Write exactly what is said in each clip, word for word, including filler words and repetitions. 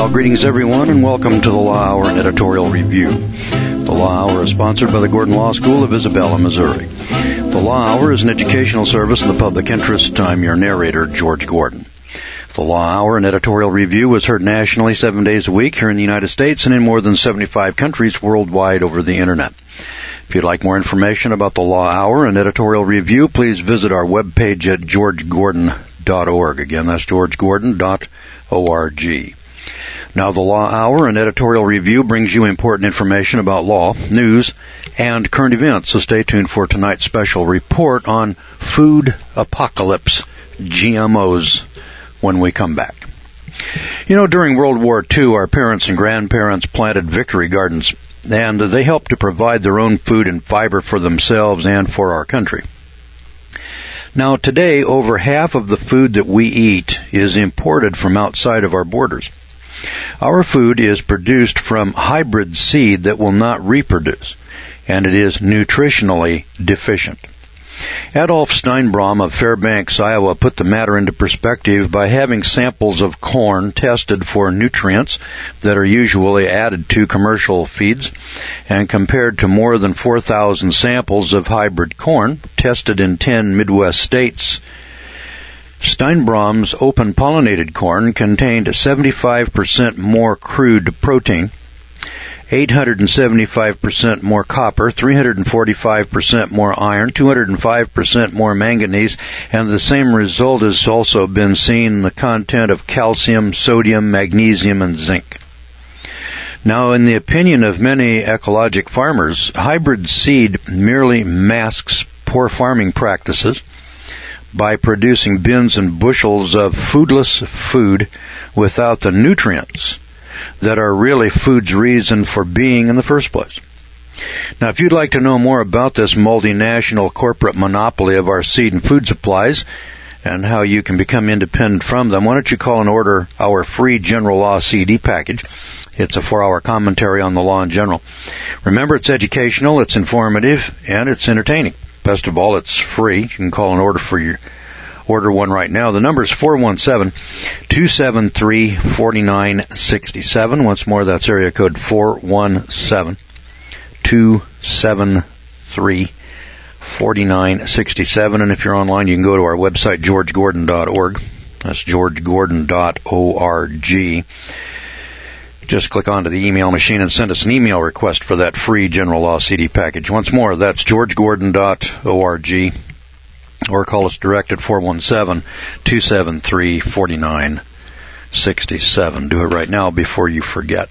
Well, greetings everyone, and welcome to the Law Hour and Editorial Review. The Law Hour is sponsored by the Gordon Law School of Isabella, Missouri. The Law Hour is an educational service in the public interest. I'm your narrator, George Gordon. The Law Hour and Editorial Review is heard nationally seven days a week here in the United States and in more than seventy-five countries worldwide over the Internet. If you'd like more information about the Law Hour and Editorial Review, please visit our webpage at george gordon dot org. Again, that's george gordon dot org. Now, the Law Hour and Editorial Review brings you important information about law, news, and current events, so stay tuned for tonight's special report on food apocalypse, G M Os, when we come back. You know, during World War Two, our parents and grandparents planted victory gardens, and they helped to provide their own food and fiber for themselves and for our country. Now, today, over half of the food that we eat is imported from outside of our borders. Our food is produced from hybrid seed that will not reproduce, and it is nutritionally deficient. Adolf Steinbrom of Fairbanks, Iowa, put the matter into perspective by having samples of corn tested for nutrients that are usually added to commercial feeds, and compared to more than four thousand samples of hybrid corn tested in ten Midwest states. Steinbrom's open-pollinated corn contained seventy-five percent more crude protein, eight hundred seventy-five percent more copper, three hundred forty-five percent more iron, two hundred five percent more manganese, and the same result has also been seen in the content of calcium, sodium, magnesium, and zinc. Now, in the opinion of many ecologic farmers, hybrid seed merely masks poor farming practices by producing bins and bushels of foodless food without the nutrients that are really food's reason for being in the first place. Now, if you'd like to know more about this multinational corporate monopoly of our seed and food supplies and how you can become independent from them, why don't you call and order our free General Law C D package. It's a four-hour commentary on the law in general. Remember, it's educational, it's informative, and it's entertaining. Best of all, it's free. You can call and order for your order one right now. The number is four one seven, two seven three, four nine six seven. Once more, that's area code four one seven, two seven three, four nine six seven. And if you're online, you can go to our website, george gordon dot org. That's george gordon dot org. Just click onto the email machine and send us an email request for that free General Law C D package. Once more, that's george gordon dot org, or call us direct at four one seven, two seven three, four nine six seven. Do it right now before you forget.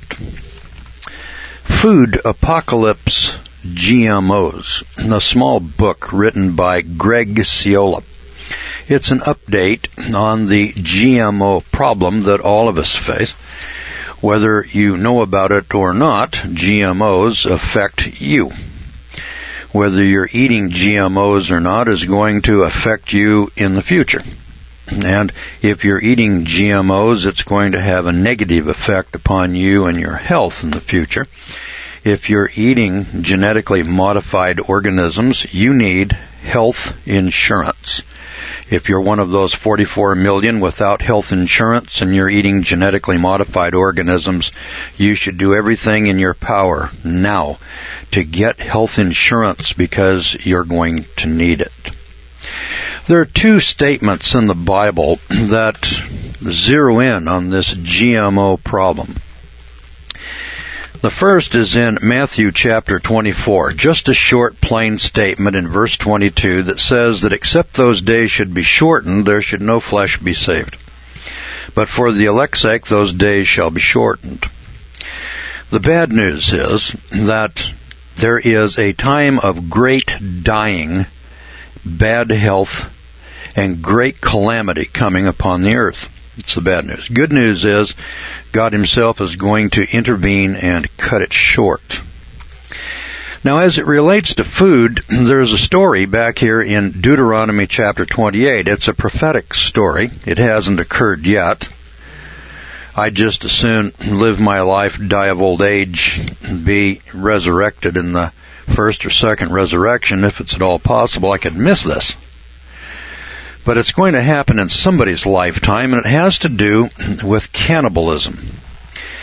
Food Apocalypse, G M Os, a small book written by Greg Ciola. It's an update on the G M O problem that all of us face. Whether you know about it or not, G M Os affect you. Whether you're eating G M Os or not is going to affect you in the future. And if you're eating G M Os, it's going to have a negative effect upon you and your health in the future. If you're eating genetically modified organisms, you need health insurance. If you're one of those forty-four million without health insurance and you're eating genetically modified organisms, you should do everything in your power now to get health insurance because you're going to need it. There are two statements in the Bible that zero in on this G M O problem. The first is in Matthew chapter twenty-four, just a short, plain statement in verse twenty-two that says that except those days should be shortened, there should no flesh be saved. But for the elect's sake, those days shall be shortened. The bad news is that there is a time of great dying, bad health, and great calamity coming upon the earth. It's the bad news. Good news is God himself is going to intervene and cut it short. Now, as it relates to food, there's a story back here in Deuteronomy chapter twenty-eight. It's a prophetic story. It hasn't occurred yet. I'd just as soon live my life, die of old age, and be resurrected in the first or second resurrection. If it's at all possible, I could miss this. But it's going to happen in somebody's lifetime, and it has to do with cannibalism.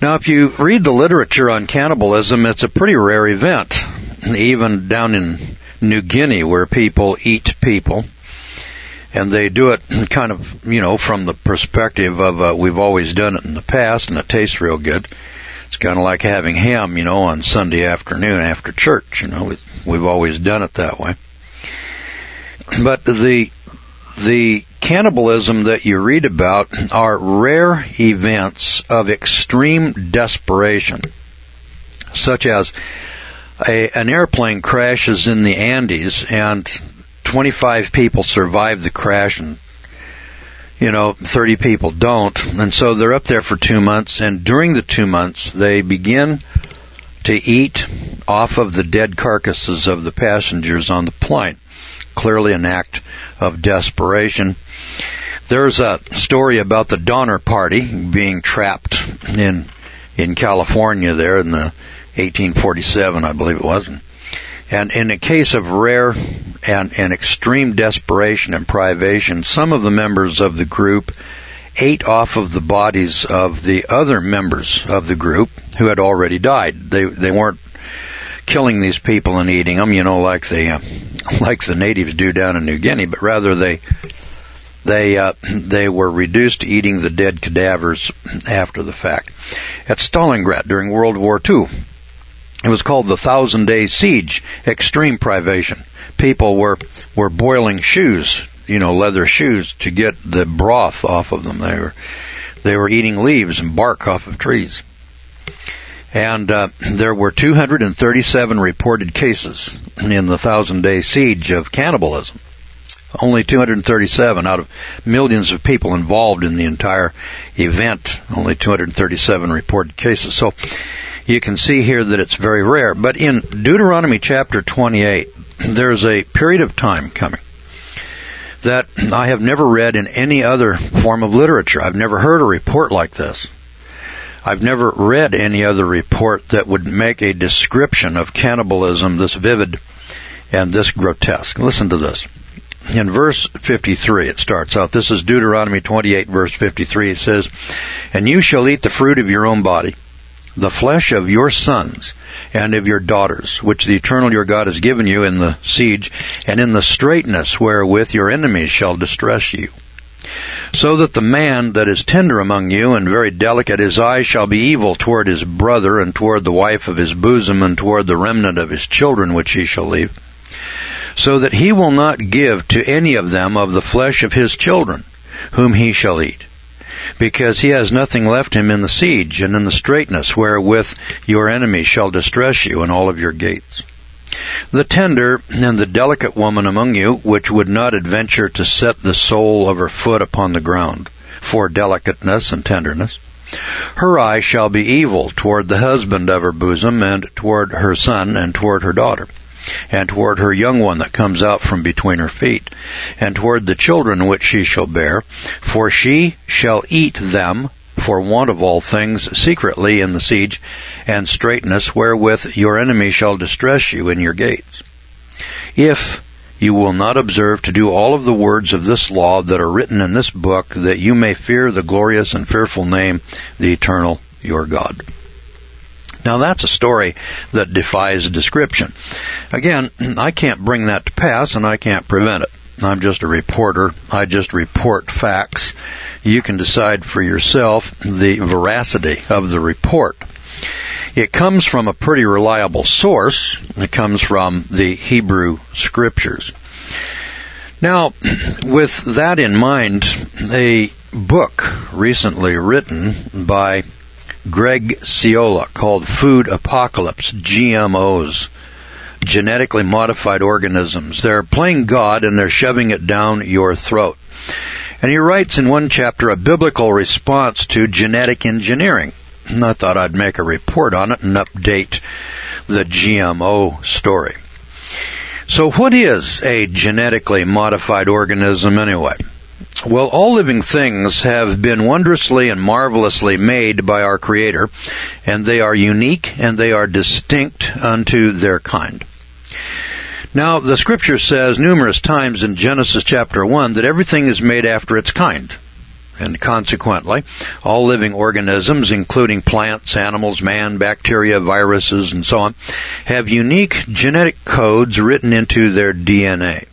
Now, if you read the literature on cannibalism, it's a pretty rare event, even down in New Guinea, where people eat people. And they do it kind of, you know, from the perspective of uh, we've always done it in the past, and it tastes real good. It's kind of like having ham, you know, on Sunday afternoon after church. You know, we've always done it that way. But the the cannibalism that you read about are rare events of extreme desperation, such as a, an airplane crashes in the Andes and twenty-five people survive the crash and, you know, thirty people don't. And so they're up there for two months, and during the two months they begin to eat off of the dead carcasses of the passengers on the plane. Clearly an act of desperation. There's a story about the Donner Party being trapped in in California there in the eighteen forty-seven, I believe it was. And in a case of rare and, and extreme desperation and privation, some of the members of the group ate off of the bodies of the other members of the group who had already died. They they weren't killing these people and eating them, you know, like the uh, like the natives do down in New Guinea, but rather they they uh, they were reduced to eating the dead cadavers after the fact. At Stalingrad during World War Two, it was called the Thousand Day Siege. Extreme privation. People were were boiling shoes, you know, leather shoes, to get the broth off of them. They were they were eating leaves and bark off of trees. And uh, there were two hundred thirty-seven reported cases in the Thousand Day Siege of cannibalism. Only two hundred thirty-seven out of millions of people involved in the entire event. Only two hundred thirty-seven reported cases. So you can see here that it's very rare. But in Deuteronomy chapter twenty-eight, there's a period of time coming that I have never read in any other form of literature. I've never heard a report like this. I've never read any other report that would make a description of cannibalism this vivid and this grotesque. Listen to this. In verse fifty-three, it starts out. This is Deuteronomy twenty-eight, verse fifty-three. It says, "And you shall eat the fruit of your own body, the flesh of your sons and of your daughters, which the Eternal your God has given you in the siege, and in the straitness wherewith your enemies shall distress you. So that the man that is tender among you and very delicate, his eye shall be evil toward his brother, and toward the wife of his bosom, and toward the remnant of his children which he shall leave. So that he will not give to any of them of the flesh of his children, whom he shall eat, because he has nothing left him in the siege, and in the straitness wherewith your enemies shall distress you in all of your gates. The tender and the delicate woman among you, which would not adventure to set the sole of her foot upon the ground, for delicateness and tenderness, her eye shall be evil toward the husband of her bosom, and toward her son, and toward her daughter, and toward her young one that comes out from between her feet, and toward the children which she shall bear, for she shall eat them for want of all things secretly in the siege and straitness wherewith your enemy shall distress you in your gates. If you will not observe to do all of the words of this law that are written in this book, that you may fear the glorious and fearful name, the Eternal your God." Now that's a story that defies description. Again, I can't bring that to pass, and I can't prevent it. I'm just a reporter. I just report facts. You can decide for yourself the veracity of the report. It comes from a pretty reliable source. It comes from the Hebrew Scriptures. Now, with that in mind, a book recently written by Greg Ciola called Food Apocalypse, G M Os, Genetically Modified Organisms. They're playing God and they're shoving it down your throat. And he writes in one chapter a biblical response to genetic engineering. And I thought I'd make a report on it and update the G M O story. So what is a genetically modified organism anyway? Well, all living things have been wondrously and marvelously made by our Creator, and they are unique and they are distinct unto their kind. Now, the Scripture says numerous times in Genesis chapter one that everything is made after its kind. And consequently, all living organisms, including plants, animals, man, bacteria, viruses, and so on, have unique genetic codes written into their D N A.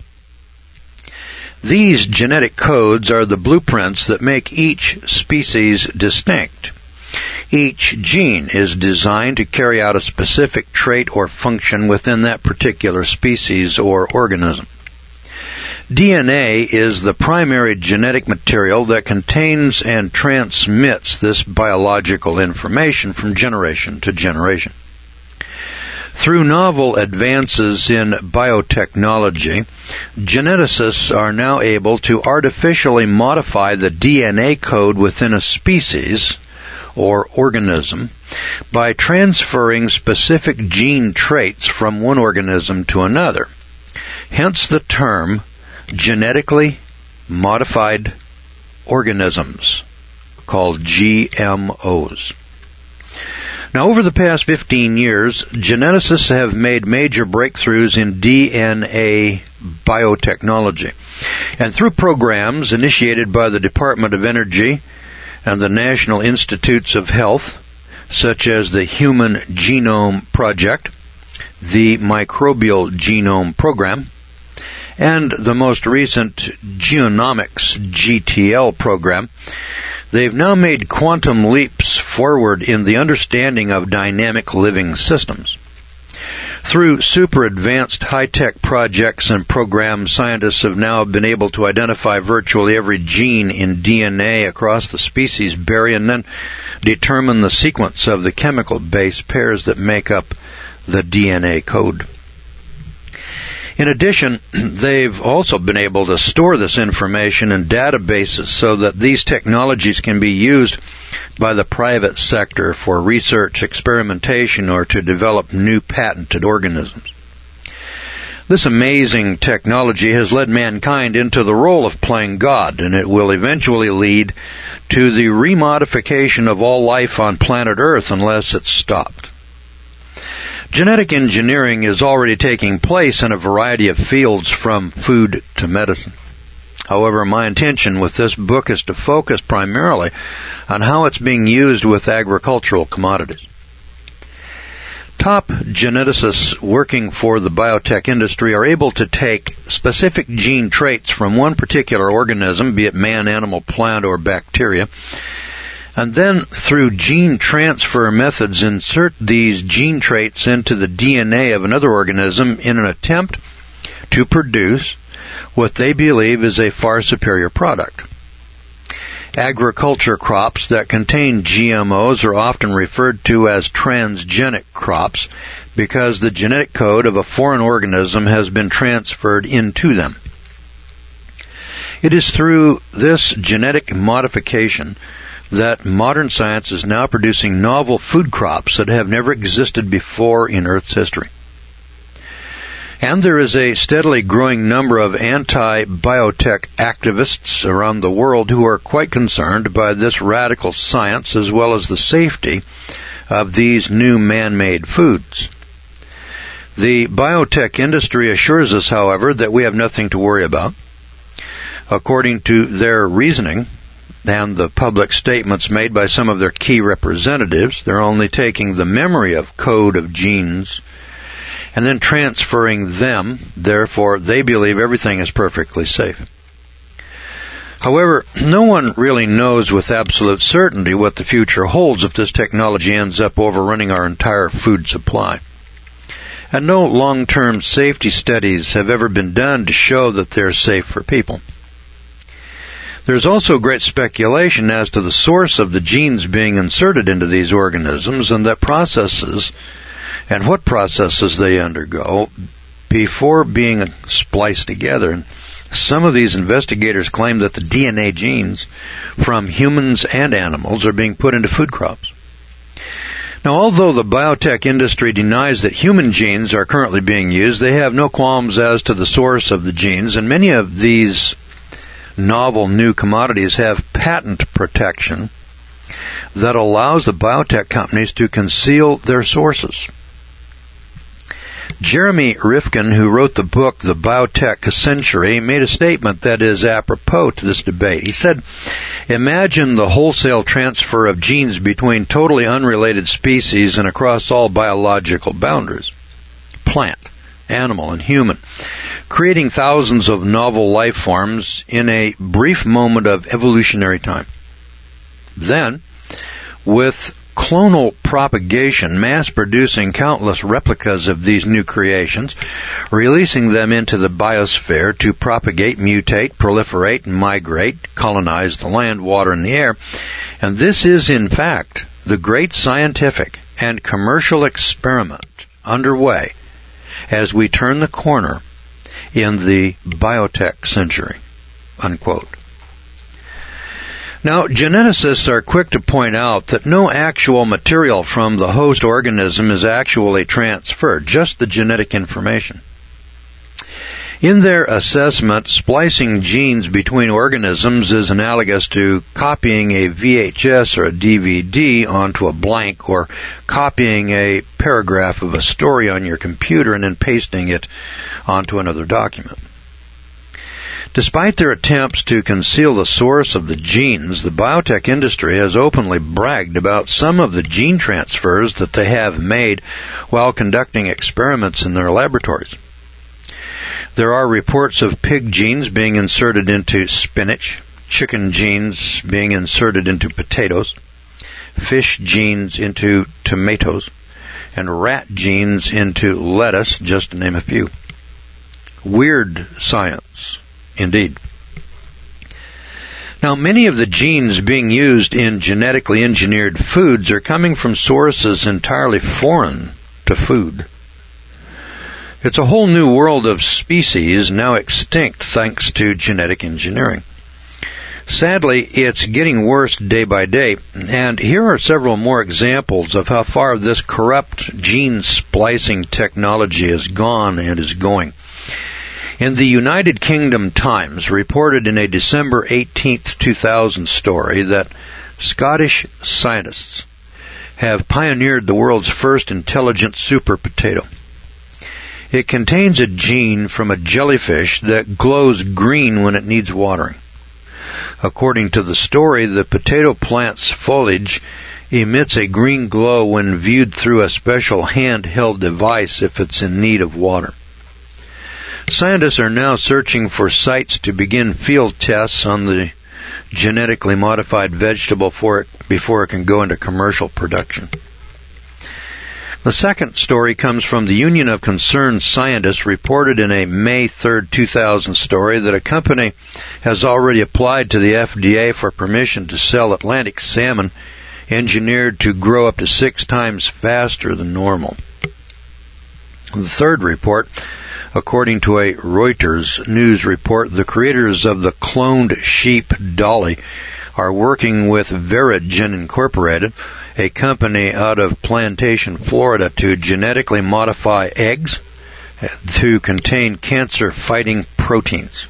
These genetic codes are the blueprints that make each species distinct. Each gene is designed to carry out a specific trait or function within that particular species or organism. D N A is the primary genetic material that contains and transmits this biological information from generation to generation. Through novel advances in biotechnology, geneticists are now able to artificially modify the D N A code within a species or organism by transferring specific gene traits from one organism to another. Hence the term genetically modified organisms, called G M Os. Now, over the past fifteen years, geneticists have made major breakthroughs in D N A biotechnology. And through programs initiated by the Department of Energy and the National Institutes of Health, such as the Human Genome Project, the Microbial Genome Program, and the most recent Genomics G T L program, they've now made quantum leaps forward in the understanding of dynamic living systems. Through super advanced high-tech projects and programs, scientists have now been able to identify virtually every gene in D N A across the species berry and then determine the sequence of the chemical base pairs that make up the D N A code. In addition, they've also been able to store this information in databases so that these technologies can be used by the private sector for research, experimentation, or to develop new patented organisms. This amazing technology has led mankind into the role of playing God, and it will eventually lead to the remodification of all life on planet Earth unless it's stopped. Genetic engineering is already taking place in a variety of fields from food to medicine. However, my intention with this book is to focus primarily on how it's being used with agricultural commodities. Top geneticists working for the biotech industry are able to take specific gene traits from one particular organism, be it man, animal, plant, or bacteria, and then through gene transfer methods insert these gene traits into the D N A of another organism in an attempt to produce what they believe is a far superior product. Agriculture crops that contain G M Os are often referred to as transgenic crops because the genetic code of a foreign organism has been transferred into them. It is through this genetic modification that modern science is now producing novel food crops that have never existed before in Earth's history. And there is a steadily growing number of anti-biotech activists around the world who are quite concerned by this radical science as well as the safety of these new man-made foods. The biotech industry assures us, however, that we have nothing to worry about. According to their reasoning, and the public statements made by some of their key representatives, they're only taking the memory of code of genes and then transferring them. Therefore, they believe everything is perfectly safe. However, no one really knows with absolute certainty what the future holds if this technology ends up overrunning our entire food supply. And no long-term safety studies have ever been done to show that they're safe for people. There's also great speculation as to the source of the genes being inserted into these organisms and that processes and what processes they undergo before being spliced together. And some of these investigators claim that the D N A genes from humans and animals are being put into food crops. Now, although the biotech industry denies that human genes are currently being used, they have no qualms as to the source of the genes, and many of these novel new commodities have patent protection that allows the biotech companies to conceal their sources. Jeremy Rifkin, who wrote the book The Biotech Century, made a statement that is apropos to this debate. He said, imagine the wholesale transfer of genes between totally unrelated species and across all biological boundaries, plant, animal, and human, creating thousands of novel life forms in a brief moment of evolutionary time. Then, with clonal propagation, mass-producing countless replicas of these new creations, releasing them into the biosphere to propagate, mutate, proliferate, and migrate, colonize the land, water, and the air. And this is, in fact, the great scientific and commercial experiment underway as we turn the corner in the biotech century, unquote. Now, geneticists are quick to point out that no actual material from the host organism is actually transferred, just the genetic information. In their assessment, splicing genes between organisms is analogous to copying a V H S or a D V D onto a blank, or copying a paragraph of a story on your computer and then pasting it onto another document. Despite their attempts to conceal the source of the genes, the biotech industry has openly bragged about some of the gene transfers that they have made while conducting experiments in their laboratories. There are reports of pig genes being inserted into spinach, chicken genes being inserted into potatoes, fish genes into tomatoes, and rat genes into lettuce, just to name a few. Weird science, indeed. Now, many of the genes being used in genetically engineered foods are coming from sources entirely foreign to food. It's a whole new world of species now extinct thanks to genetic engineering. Sadly, it's getting worse day by day, and here are several more examples of how far this corrupt gene splicing technology has gone and is going. In the United Kingdom Times, reported in a December eighteenth, two thousand story that Scottish scientists have pioneered the world's first intelligent super potato. It contains a gene from a jellyfish that glows green when it needs watering. According to the story, the potato plant's foliage emits a green glow when viewed through a special handheld device if it's in need of water. Scientists are now searching for sites to begin field tests on the genetically modified vegetable for it before it can go into commercial production. The second story comes from the Union of Concerned Scientists, reported in a May third, two thousand story that a company has already applied to the F D A for permission to sell Atlantic salmon engineered to grow up to six times faster than normal. The third report, according to a Reuters news report, the creators of the cloned sheep Dolly are working with Verigen Incorporated, a company out of Plantation, Florida, to genetically modify eggs to contain cancer-fighting proteins.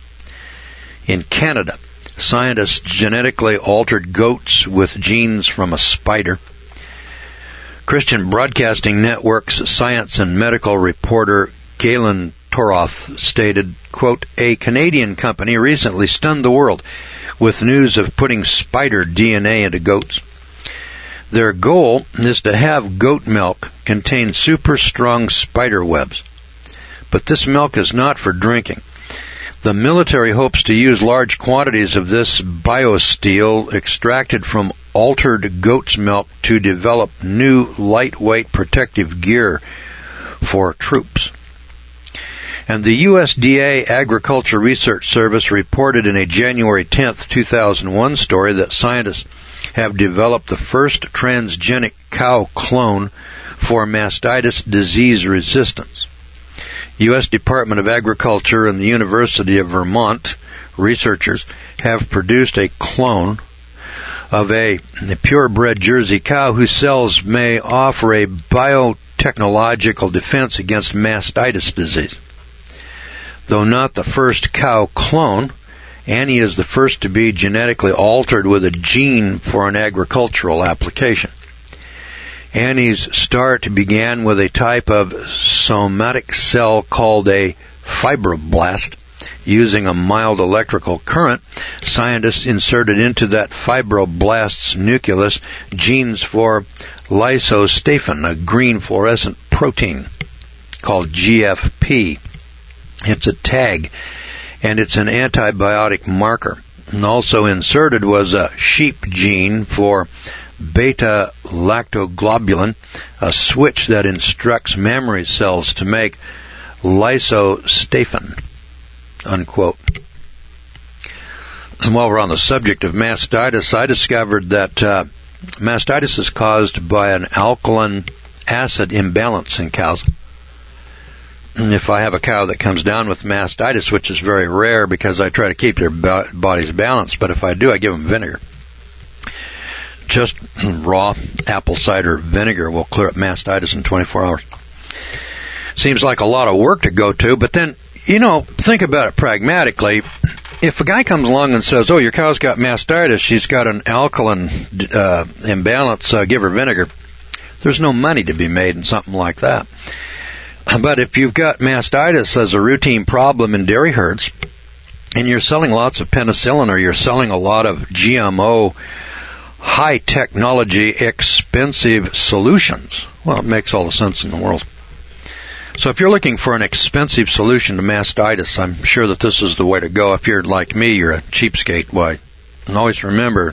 In Canada, scientists genetically altered goats with genes from a spider. Christian Broadcasting Network's science and medical reporter Galen Toroth stated, quote, a Canadian company recently stunned the world with news of putting spider D N A into goats. Their goal is to have goat milk contain super strong spider webs. But this milk is not for drinking. The military hopes to use large quantities of this biosteel extracted from altered goat's milk to develop new lightweight protective gear for troops. And the U S D A Agriculture Research Service reported in a January tenth, two thousand one story that scientists have developed the first transgenic cow clone for mastitis disease resistance. U S Department of Agriculture and the University of Vermont researchers have produced a clone of a purebred Jersey cow whose cells may offer a biotechnological defense against mastitis disease. Though not the first cow clone, Annie is the first to be genetically altered with a gene for an agricultural application. Annie's start began with a type of somatic cell called a fibroblast. Using a mild electrical current, scientists inserted into that fibroblast's nucleus genes for lysostaphin, a green fluorescent protein called G F P. It's a tag, and it's an antibiotic marker. And also inserted was a sheep gene for beta-lactoglobulin, a switch that instructs mammary cells to make lysostaphin. Unquote. And while we're on the subject of mastitis, I discovered that uh, mastitis is caused by an alkaline acid imbalance in cows. And if I have a cow that comes down with mastitis, which is very rare because I try to keep their bo- bodies balanced, but if I do, I give them vinegar. Just raw apple cider vinegar will clear up mastitis in twenty-four hours. Seems like a lot of work to go to, but then, you know, think about it pragmatically. If a guy comes along and says, oh, your cow's got mastitis, she's got an alkaline uh, imbalance, uh, give her vinegar, there's no money to be made in something like that. But if you've got mastitis as a routine problem in dairy herds, and you're selling lots of penicillin, or you're selling a lot of G M O, high technology, expensive solutions, well, it makes all the sense in the world. So if you're looking for an expensive solution to mastitis, I'm sure that this is the way to go. If you're like me, you're a cheapskate. Why? And always remember,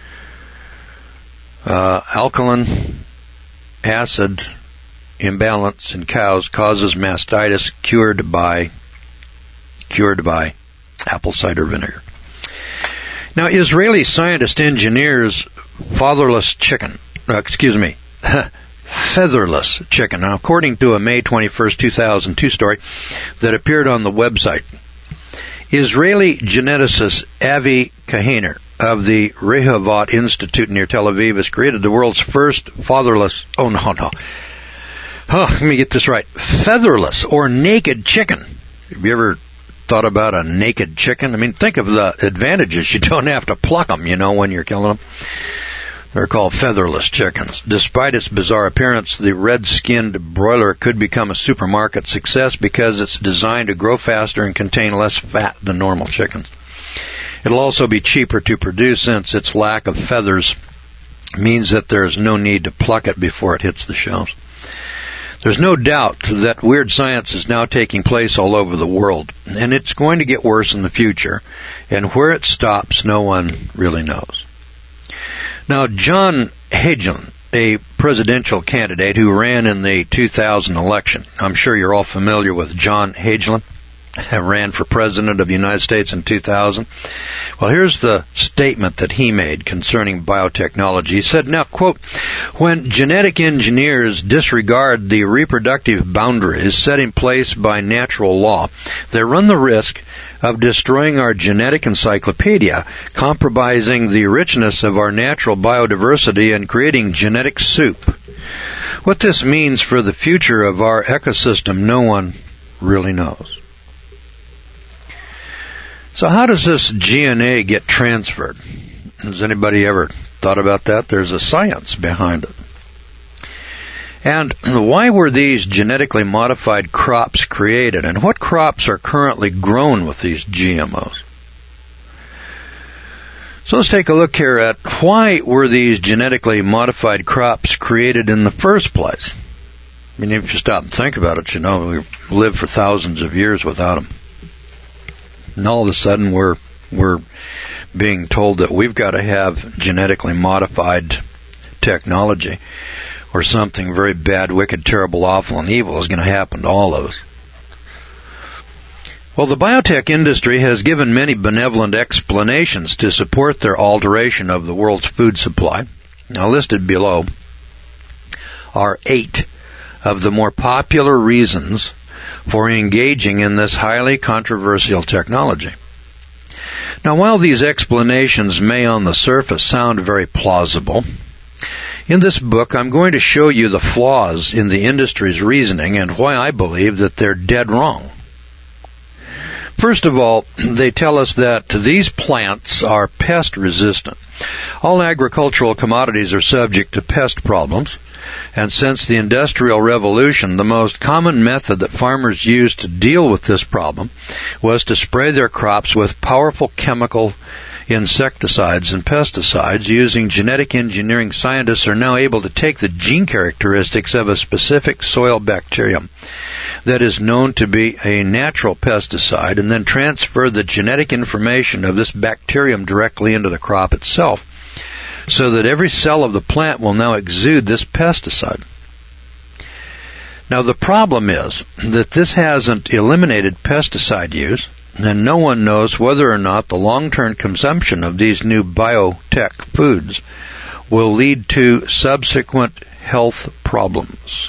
uh, alkaline acid imbalance in cows causes mastitis cured by cured by apple cider vinegar. Now, Israeli scientist engineers fatherless chicken, uh, excuse me, featherless chicken. Now, according to a May twenty-first, two thousand two story that appeared on the website, Israeli geneticist Avi Kahaner of the Rehovot Institute near Tel Aviv has created the world's first fatherless, oh no, no, oh, let me get this right, featherless or naked chicken. Have you ever thought about a naked chicken? I mean, think of the advantages. You don't have to pluck them, you know, when you're killing them. They're called featherless chickens. Despite its bizarre appearance, the red-skinned broiler could become a supermarket success because it's designed to grow faster and contain less fat than normal chickens. It'll also be cheaper to produce since its lack of feathers means that there's no need to pluck it before it hits the shelves. There's no doubt that weird science is now taking place all over the world, and it's going to get worse in the future, and where it stops, no one really knows. Now, John Hagelin, a presidential candidate who ran in the two thousand election, I'm sure you're all familiar with John Hagelin, ran for president of the United States in two thousand. Well, here's the statement that he made concerning biotechnology. He said, now, quote, when genetic engineers disregard the reproductive boundaries set in place by natural law, they run the risk of destroying our genetic encyclopedia, compromising the richness of our natural biodiversity, and creating genetic soup. What this means for the future of our ecosystem, no one really knows. So how does this G N A get transferred? Has anybody ever thought about that? There's a science behind it. And why were these genetically modified crops created? And what crops are currently grown with these G M Os? So let's take a look here at why were these genetically modified crops created in the first place? I mean, if you stop and think about it, you know, we've lived for thousands of years without them. And all of a sudden we're we're being told that we've got to have genetically modified technology, or something very bad, wicked, terrible, awful, and evil is going to happen to all of us. Well, the biotech industry has given many benevolent explanations to support their alteration of the world's food supply. Now, listed below are eight of the more popular reasons for engaging in this highly controversial technology. Now, while these explanations may on the surface sound very plausible, in this book I'm going to show you the flaws in the industry's reasoning and why I believe that they're dead wrong. First of all, they tell us that these plants are pest resistant. All agricultural commodities are subject to pest problems. And since the Industrial Revolution, the most common method that farmers used to deal with this problem was to spray their crops with powerful chemical insecticides and pesticides. Using genetic engineering, scientists are now able to take the gene characteristics of a specific soil bacterium that is known to be a natural pesticide and then transfer the genetic information of this bacterium directly into the crop itself, so that every cell of the plant will now exude this pesticide. Now, the problem is that this hasn't eliminated pesticide use, and no one knows whether or not the long-term consumption of these new biotech foods will lead to subsequent health problems.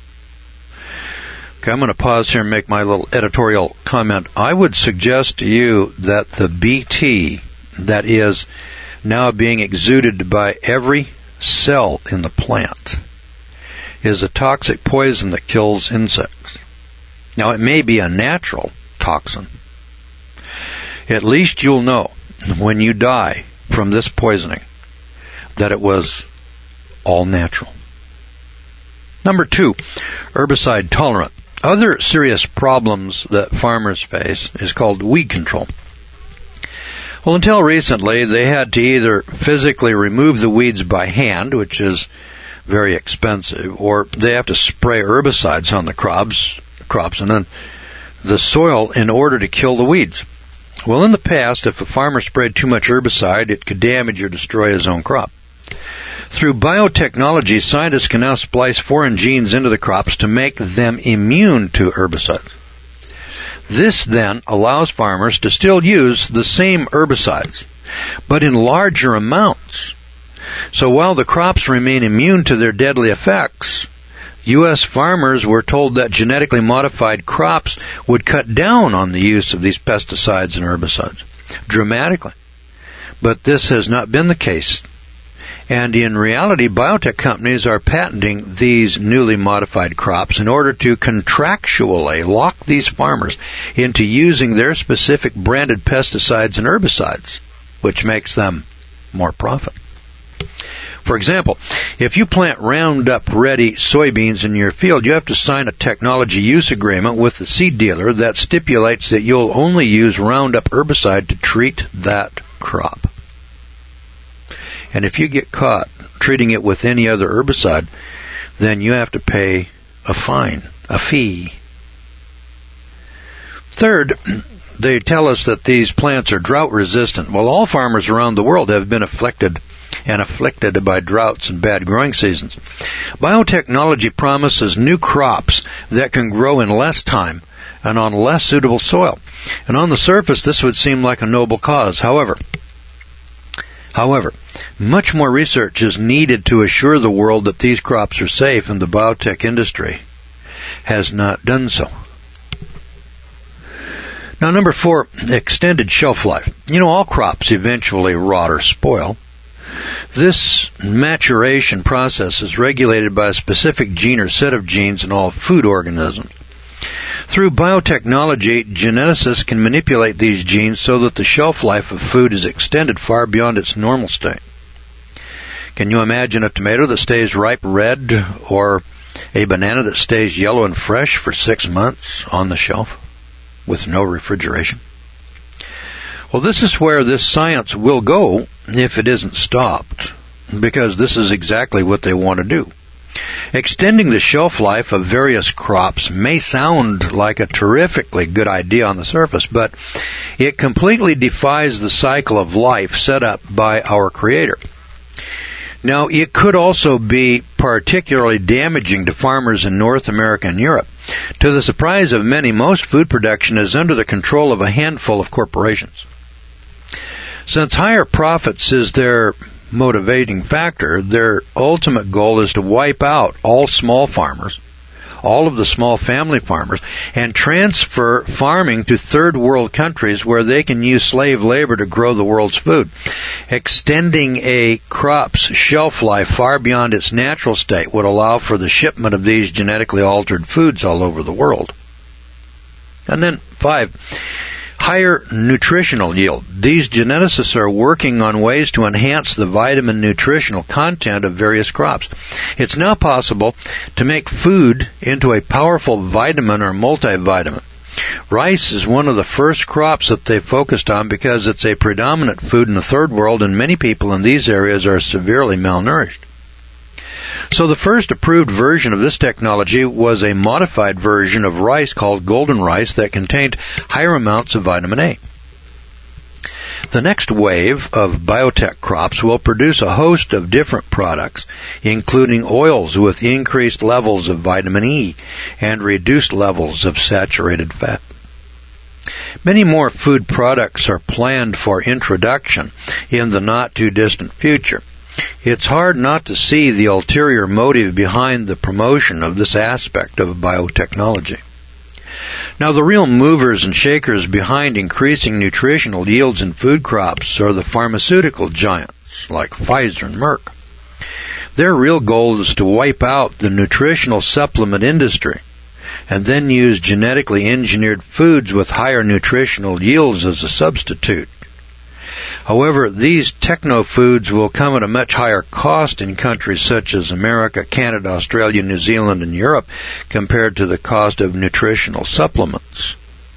Okay, I'm going to pause here and make my little editorial comment. I would suggest to you that the B T that is now being exuded by every cell in the plant is a toxic poison that kills insects. Now, it may be a natural toxin. At least you'll know when you die from this poisoning that it was all natural. Number two, herbicide tolerant. Other serious problems that farmers face is called weed control. Well, until recently, they had to either physically remove the weeds by hand, which is very expensive, or they have to spray herbicides on the crops, crops and then the soil in order to kill the weeds. Well, in the past, if a farmer sprayed too much herbicide, it could damage or destroy his own crop. Through biotechnology, scientists can now splice foreign genes into the crops to make them immune to herbicides. This then allows farmers to still use the same herbicides, but in larger amounts. So while the crops remain immune to their deadly effects, U S farmers were told that genetically modified crops would cut down on the use of these pesticides and herbicides dramatically. But this has not been the case. And in reality, biotech companies are patenting these newly modified crops in order to contractually lock these farmers into using their specific branded pesticides and herbicides, which makes them more profit. For example, if you plant Roundup-ready soybeans in your field, you have to sign a technology use agreement with the seed dealer that stipulates that you'll only use Roundup herbicide to treat that crop. And if you get caught treating it with any other herbicide, then you have to pay a fine, a fee. Third, they tell us that these plants are drought resistant. Well, all farmers around the world have been afflicted and afflicted by droughts and bad growing seasons. Biotechnology promises new crops that can grow in less time and on less suitable soil. And on the surface, this would seem like a noble cause. However, However, much more research is needed to assure the world that these crops are safe, and the biotech industry has not done so. Now, number four, extended shelf life. You know, all crops eventually rot or spoil. This maturation process is regulated by a specific gene or set of genes in all food organisms. Through biotechnology, geneticists can manipulate these genes so that the shelf life of food is extended far beyond its normal state. Can you imagine a tomato that stays ripe red or a banana that stays yellow and fresh for six months on the shelf with no refrigeration? Well, this is where this science will go if it isn't stopped, because this is exactly what they want to do. Extending the shelf life of various crops may sound like a terrifically good idea on the surface, but it completely defies the cycle of life set up by our Creator. Now, it could also be particularly damaging to farmers in North America and Europe. To the surprise of many, most food production is under the control of a handful of corporations. Since higher profits is their motivating factor, their ultimate goal is to wipe out all small farmers, all of the small family farmers, and transfer farming to third world countries where they can use slave labor to grow the world's food. Extending a crop's shelf life far beyond its natural state would allow for the shipment of these genetically altered foods all over the world. And then five, Higher nutritional yield. These geneticists are working on ways to enhance the vitamin nutritional content of various crops. It's now possible to make food into a powerful vitamin or multivitamin. Rice is one of the first crops that they focused on because it's a predominant food in the third world, and many people in these areas are severely malnourished. So the first approved version of this technology was a modified version of rice called golden rice that contained higher amounts of vitamin A. The next wave of biotech crops will produce a host of different products, including oils with increased levels of vitamin E and reduced levels of saturated fat. Many more food products are planned for introduction in the not-too-distant future. It's hard not to see the ulterior motive behind the promotion of this aspect of biotechnology. Now, the real movers and shakers behind increasing nutritional yields in food crops are the pharmaceutical giants like Pfizer and Merck. Their real goal is to wipe out the nutritional supplement industry and then use genetically engineered foods with higher nutritional yields as a substitute. However, these techno-foods will come at a much higher cost in countries such as America, Canada, Australia, New Zealand, and Europe compared to the cost of nutritional supplements.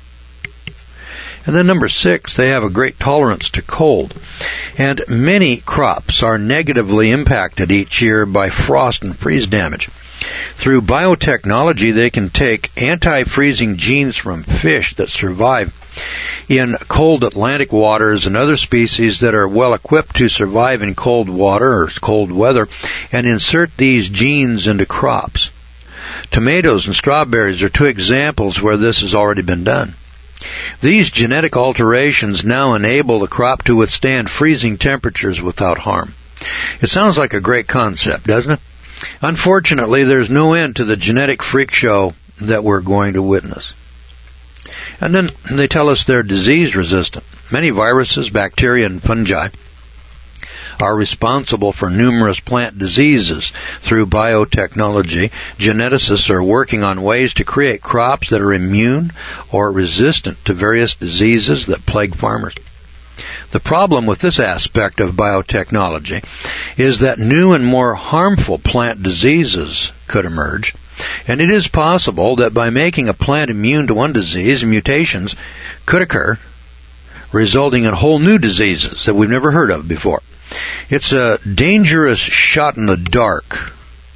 And then number six, they have a great tolerance to cold. And many crops are negatively impacted each year by frost and freeze damage. Through biotechnology, they can take anti-freezing genes from fish that survive in cold Atlantic waters and other species that are well equipped to survive in cold water or cold weather and insert these genes into crops. Tomatoes and strawberries are two examples where this has already been done. These genetic alterations now enable the crop to withstand freezing temperatures without harm. It sounds like a great concept, doesn't it? Unfortunately, there's no end to the genetic freak show that we're going to witness. And then they tell us they're disease resistant. Many viruses, bacteria, and fungi are responsible for numerous plant diseases. Through biotechnology, geneticists are working on ways to create crops that are immune or resistant to various diseases that plague farmers. The problem with this aspect of biotechnology is that new and more harmful plant diseases could emerge, and it is possible that by making a plant immune to one disease, mutations could occur, resulting in whole new diseases that we've never heard of before. It's a dangerous shot in the dark.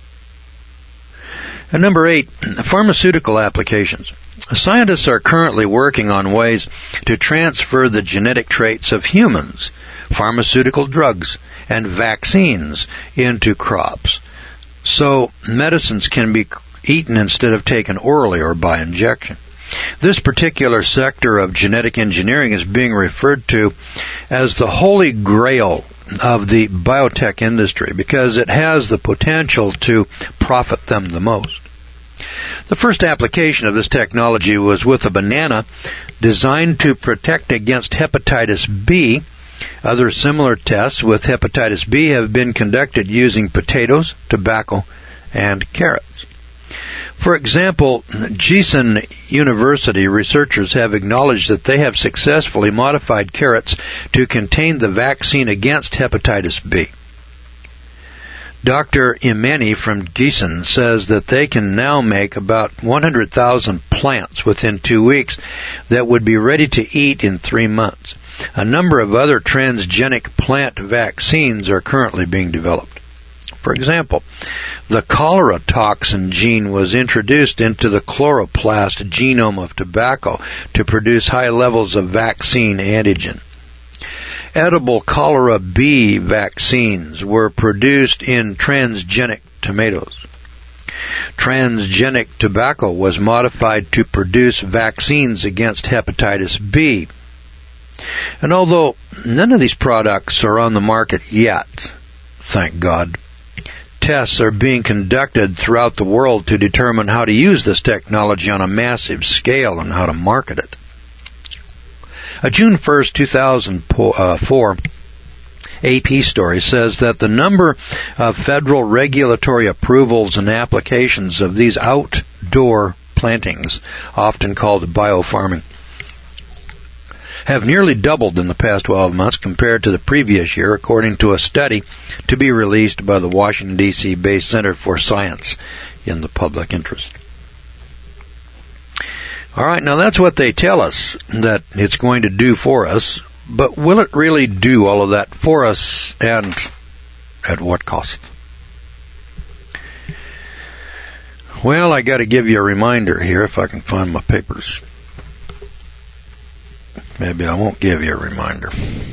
And number eight, pharmaceutical applications. Scientists are currently working on ways to transfer the genetic traits of humans, pharmaceutical drugs, and vaccines into crops, so medicines can be eaten instead of taken orally or by injection. This particular sector of genetic engineering is being referred to as the holy grail of the biotech industry because it has the potential to profit them the most. The first application of this technology was with a banana designed to protect against hepatitis B. Other similar tests with hepatitis B have been conducted using potatoes, tobacco, and carrots. For example, Giessen University researchers have acknowledged that they have successfully modified carrots to contain the vaccine against hepatitis B. Doctor Imani from Giessen says that they can now make about one hundred thousand plants within two weeks that would be ready to eat in three months. A number of other transgenic plant vaccines are currently being developed. For example, the cholera toxin gene was introduced into the chloroplast genome of tobacco to produce high levels of vaccine antigen. Edible cholera B vaccines were produced in transgenic tomatoes. Transgenic tobacco was modified to produce vaccines against hepatitis B. And although none of these products are on the market yet, thank God, tests are being conducted throughout the world to determine how to use this technology on a massive scale and how to market it. A June first, two thousand four A P story says that the number of federal regulatory approvals and applications of these outdoor plantings, often called biofarming, have nearly doubled in the past twelve months compared to the previous year, according to a study to be released by the Washington, D C based Center for Science in the Public Interest. All right, now that's what they tell us that it's going to do for us, but will it really do all of that for us, and at what cost? Well, I got to give you a reminder here if I can find my papers. Maybe I won't give you a reminder.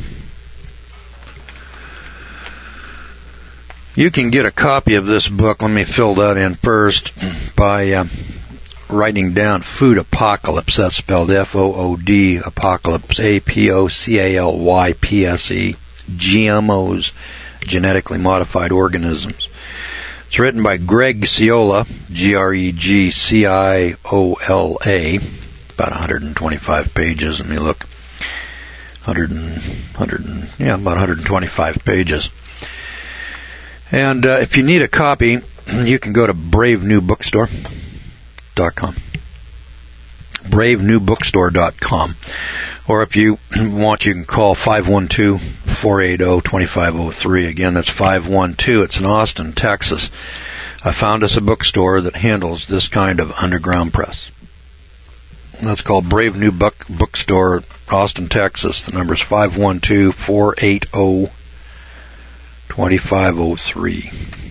You can get a copy of this book. Let me fill that in first by uh, writing down Food Apocalypse. That's spelled F O O D, Apocalypse, A P O C A L Y P S E, G M Os, genetically modified organisms. It's written by Greg Ciola, G R E G C I O L A, about one hundred twenty-five pages. Let me look. one hundred, one hundred, yeah, about one hundred twenty-five pages. And uh, if you need a copy, you can go to brave new bookstore dot com. brave new bookstore dot com. Or if you want, you can call five one two, four eight zero, two five zero three. Again, that's five one two. It's in Austin, Texas. I found us a bookstore that handles this kind of underground press. That's called Brave New Book Bookstore, Austin, Texas. The number is five one two, four eight zero, two five zero three.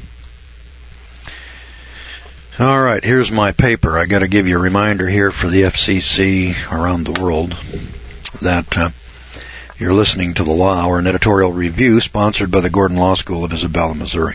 All right, here's my paper. I got to give you a reminder here for the F C C around the world that uh, you're listening to the Law Hour, an editorial review sponsored by the Gordon Law School of Isabella, Missouri.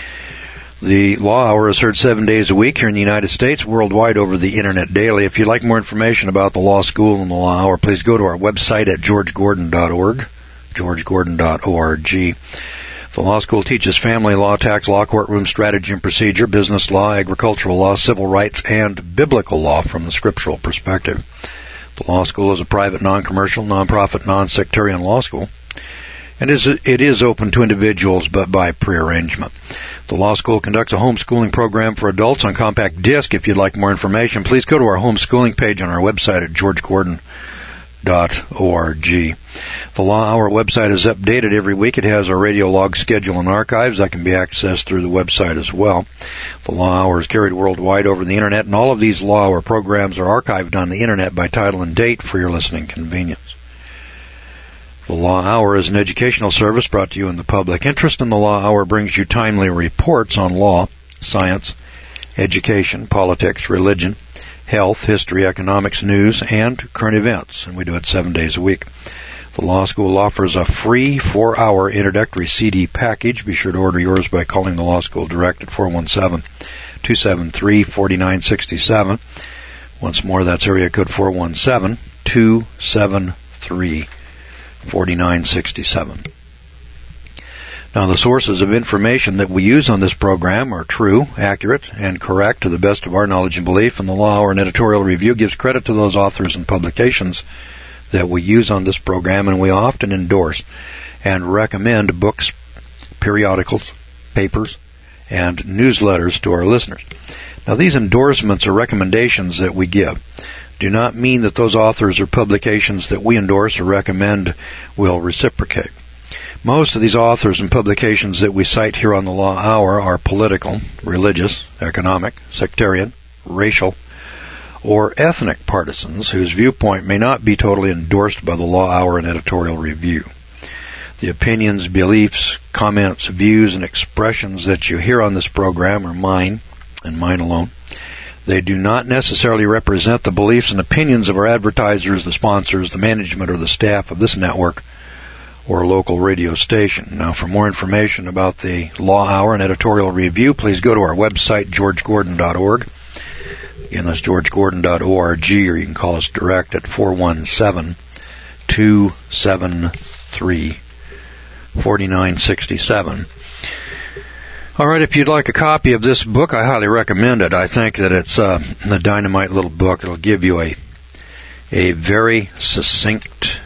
The Law Hour is heard seven days a week here in the United States, worldwide over the Internet daily. If you'd like more information about the Law School and the Law Hour, please go to our website at george gordon dot org, george gordon dot org. The Law School teaches family law, tax law, courtroom strategy and procedure, business law, agricultural law, civil rights, and biblical law from the scriptural perspective. The Law School is a private, non-commercial, non-profit, non-sectarian law school, and it is open to individuals but by prearrangement. The Law School conducts a homeschooling program for adults on compact disc. If you'd like more information, please go to our homeschooling page on our website at george gordon dot org. The Law Hour website is updated every week. It has our radio log schedule and archives that can be accessed through the website as well. The Law Hour is carried worldwide over the Internet, and all of these Law Hour programs are archived on the Internet by title and date for your listening convenience. The Law Hour is an educational service brought to you in the public interest, and the Law Hour brings you timely reports on law, science, education, politics, religion, health, history, economics, news, and current events, and we do it seven days a week. The Law School offers a free four-hour introductory C D package. Be sure to order yours by calling the Law School direct at four one seven, two seven three, four nine six seven. Once more, that's area code four one seven, two seven three, four nine six seven. Now, the sources of information that we use on this program are true, accurate, and correct to the best of our knowledge and belief, and the Law Hour and editorial review gives credit to those authors and publications that we use on this program, and we often endorse and recommend books, periodicals, papers, and newsletters to our listeners. Now, these endorsements or recommendations that we give do not mean that those authors or publications that we endorse or recommend will reciprocate. Most of these authors and publications that we cite here on the Law Hour are political, religious, economic, sectarian, racial, or ethnic partisans whose viewpoint may not be totally endorsed by the Law Hour and editorial review. The opinions, beliefs, comments, views, and expressions that you hear on this program are mine and mine alone. They do not necessarily represent the beliefs and opinions of our advertisers, the sponsors, the management, or the staff of this network or local radio station. Now, for more information about the Law Hour and editorial review, please go to our website, george gordon dot org. Again, that's george gordon dot org, or you can call us direct at four one seven, two seven three, four nine six seven. All right, if you'd like a copy of this book, I highly recommend it. I think that it's uh, a dynamite little book. It'll give you a a very succinct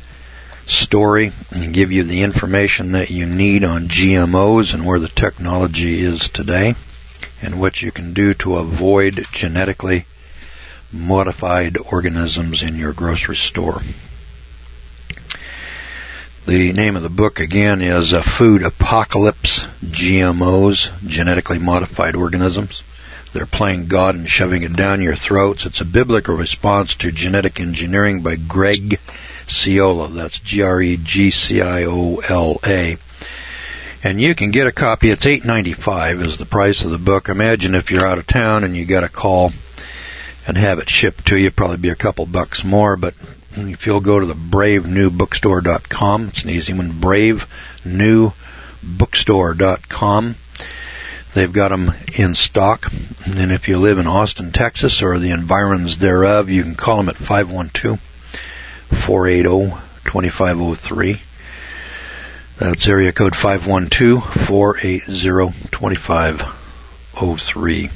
story and give you the information that you need on G M Os and where the technology is today and what you can do to avoid genetically modified organisms in your grocery store. The name of the book, again, is uh, Food Apocalypse, G M Os, Genetically Modified Organisms. They're playing God and shoving it down your throats. It's a biblical response to genetic engineering by Greg Ciola. That's G R E G C I O L A. And you can get a copy. It's eight ninety-five is the price of the book. Imagine if you're out of town and you got a call and have it shipped to you, probably be a couple bucks more, but if you'll go to the brave new bookstore dot com, it's an easy one, brave new bookstore dot com. They've got them in stock. And if you live in Austin, Texas, or the environs thereof, you can call them at five one two, four eight zero, two five zero three. That's area code five one two, four eight zero, two five zero three.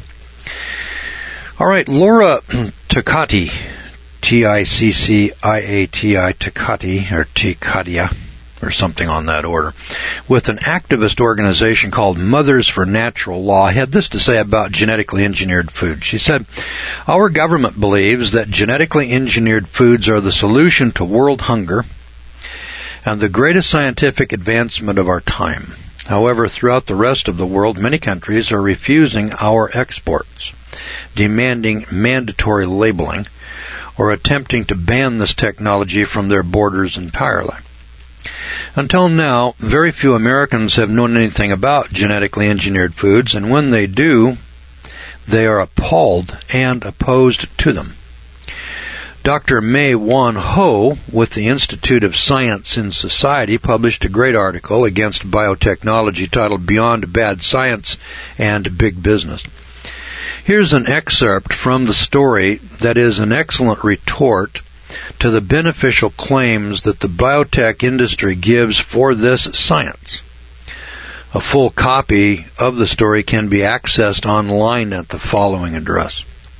All right, Laura Ticcati, T I C C I A T I, Ticcati, or Ticcatia, or something on that order, with an activist organization called Mothers for Natural Law, had this to say about genetically engineered food. She said, "Our government believes that genetically engineered foods are the solution to world hunger and the greatest scientific advancement of our time. However, throughout the rest of the world, many countries are refusing our exports, demanding mandatory labeling, or attempting to ban this technology from their borders entirely. Until now, very few Americans have known anything about genetically engineered foods, and when they do, they are appalled and opposed to them." Doctor Mei Wan Ho with the Institute of Science in Society published a great article against biotechnology titled Beyond Bad Science and Big Business. Here's an excerpt from the story that is an excellent retort to the beneficial claims that the biotech industry gives for this science. A full copy of the story can be accessed online at the following address.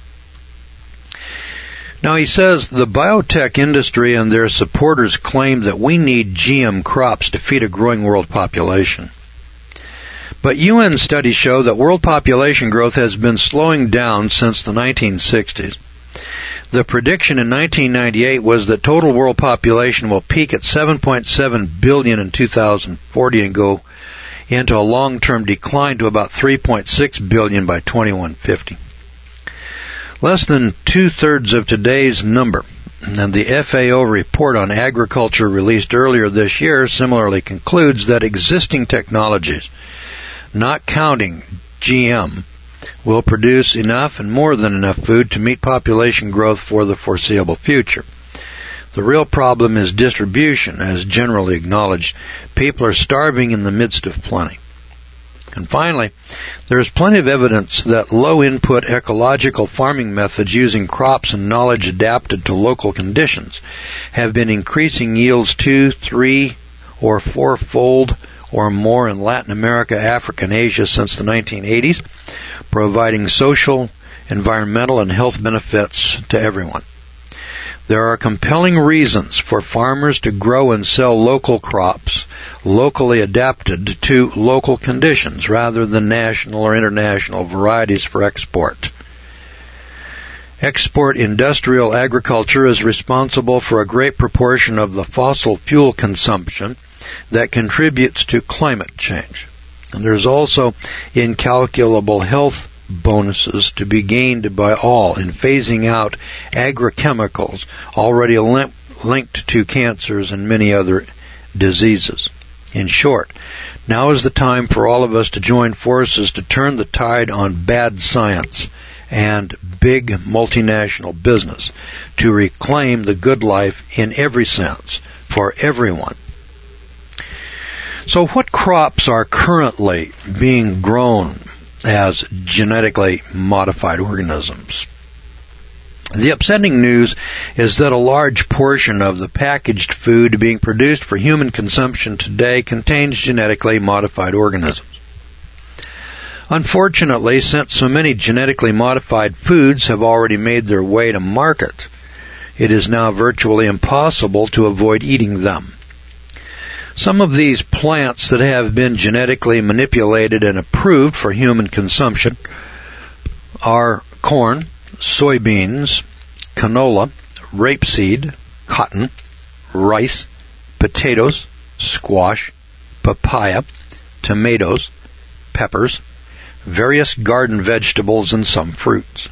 Now, he says, the biotech industry and their supporters claim that we need G M crops to feed a growing world population. But U N studies show that world population growth has been slowing down since the nineteen sixties. The prediction in nineteen ninety-eight was that total world population will peak at seven point seven billion in two thousand forty and go into a long-term decline to about three point six billion by twenty-one fifty. Less than two-thirds of today's number, and the F A O report on agriculture released earlier this year similarly concludes that existing technologies, not counting G M, will produce enough and more than enough food to meet population growth for the foreseeable future. The real problem is distribution, as generally acknowledged. People are starving in the midst of plenty. And finally, there is plenty of evidence that low-input ecological farming methods using crops and knowledge adapted to local conditions have been increasing yields two, three, or fourfold or more in Latin America, Africa, and Asia since the nineteen eighties, providing social, environmental, and health benefits to everyone. There are compelling reasons for farmers to grow and sell local crops, locally adapted to local conditions, rather than national or international varieties for export. Export industrial agriculture is responsible for a great proportion of the fossil fuel consumption that contributes to climate change. And there's also incalculable health bonuses to be gained by all in phasing out agrochemicals already lim- linked to cancers and many other diseases. In short, now is the time for all of us to join forces to turn the tide on bad science and big multinational business to reclaim the good life in every sense for everyone. So what crops are currently being grown as genetically modified organisms? The upsetting news is that a large portion of the packaged food being produced for human consumption today contains genetically modified organisms. Unfortunately, since so many genetically modified foods have already made their way to market, it is now virtually impossible to avoid eating them. Some of these plants that have been genetically manipulated and approved for human consumption are corn, soybeans, canola, rapeseed, cotton, rice, potatoes, squash, papaya, tomatoes, peppers, various garden vegetables, and some fruits.